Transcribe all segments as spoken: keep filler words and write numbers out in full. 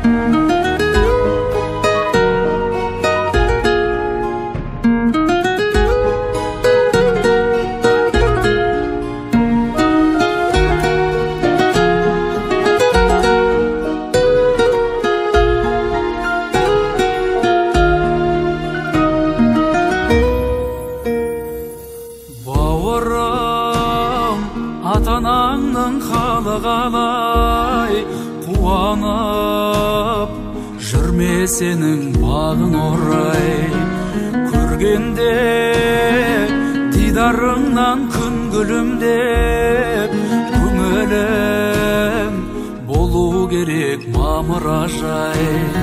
Ата-анаңның халы қалай, қуанып жүрме сенің бағын орай. Көргенде дидарыңнан күн күлімдеп, көңілің болу керек мамыражай.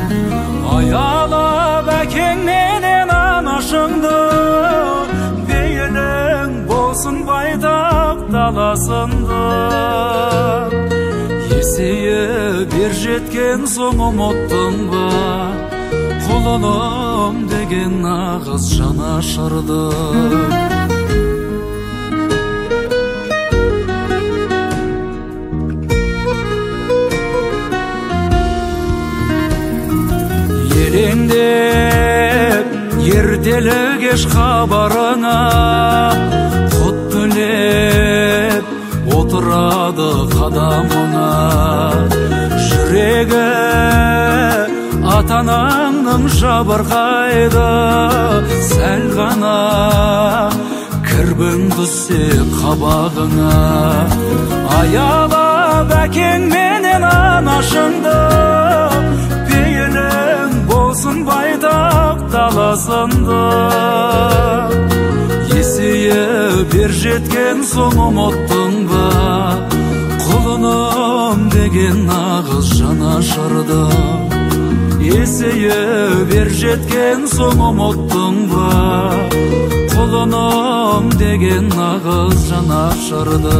Аялап әкең менен анашыңды, бейілің болсын байтақ даласында. Есейе бер жеткен соң ұмыттың ба, құлыным деген нағыз жанашырды. Елеңдеп ертелі кеш хабарыңа, құт тілеп отырады қадамыңа. Жүрегі ата-анаңның жабырқайды, сәл ғана кірбің түссе қабағыңа. Аялап әкең менен анашыңды, пейілің болсын байтақ даласында. Есейе бер жеткен соң ұмыттың ба, құлыным деген нағыз жанашырды. Есейе бер жеткен соң ұмыттың ба, құлыным деген нағыз жанашырды.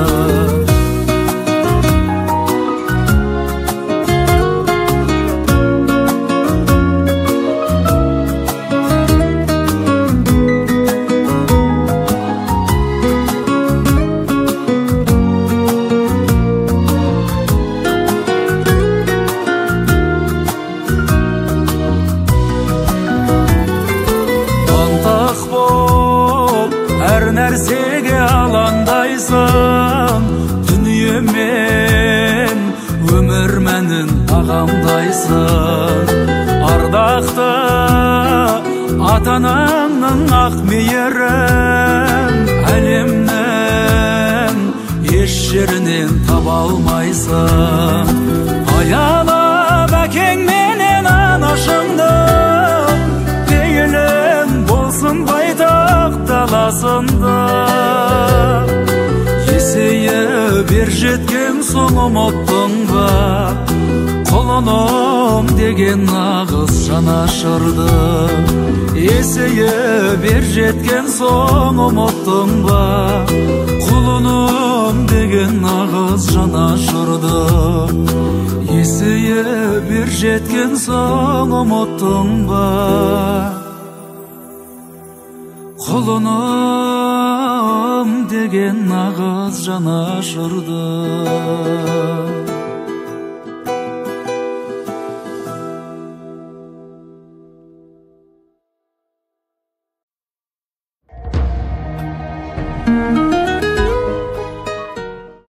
Әр нәрсеге алаңдайсың, дүние мен өмір мәнін ағамдайсың. Ардақты ата-анаңның ақ мейірін әлемнің еш жерінен таба алмайсың. Аялап әкең менен анашыңды, пейілің болсын байтақ даласында. Есейе бер жеткен соң ұмыттың ба, құлыным деген нағыз жанашырды. Есейе бер жеткен соң ұмыттың ба, құлыным деген нағыз жанашырды. Есейе бер жеткен соң ұмыттың ба, құлыным деген нағыз жанашырды.